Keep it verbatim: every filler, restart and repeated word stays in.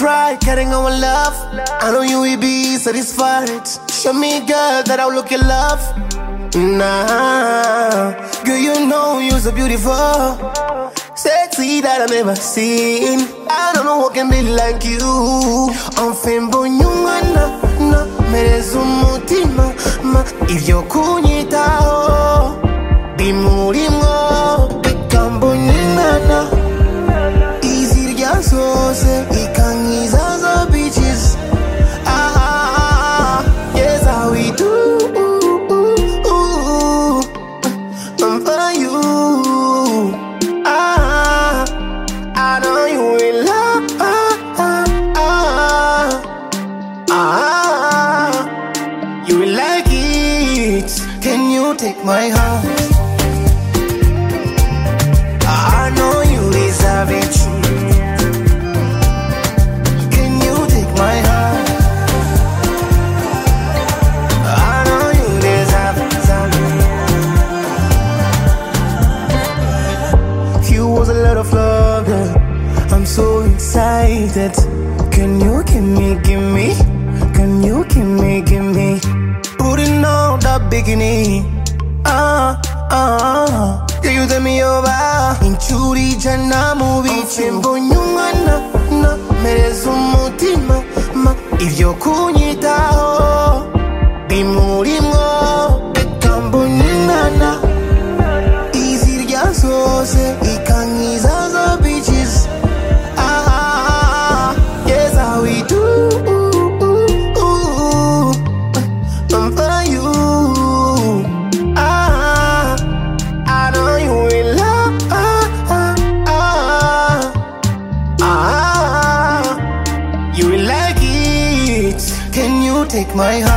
try getting our love. I know you will be satisfied. Show me, girl, that I'll look your love. Nah, girl, you know you're so beautiful, sexy that I've never seen. I don't know what can be like you. I'm fembo nyumana, na merezu mutima, ma ivyo kunyitaho bimurimwo bikambo nyinana. Easy rya zose ikankiza zo bitches. Ah, yes how we do. Take my heart. I know you deserve it. Can you take my heart? I know you deserve it. You was a lot of love, yeah. I'm so excited. Can you give me, give me? Can you give me, give me? Putting on the beginning. Ah, ah, yeah, you tell me over. Inchuri jana movie chembo nyumana, na merezu mutima, ma ivyo kunyitaho bimurimwo bikambo nyinana. Easy rya zose ikankiza zo bitches. Ah, yes how we do. I'm for you. Take my heart.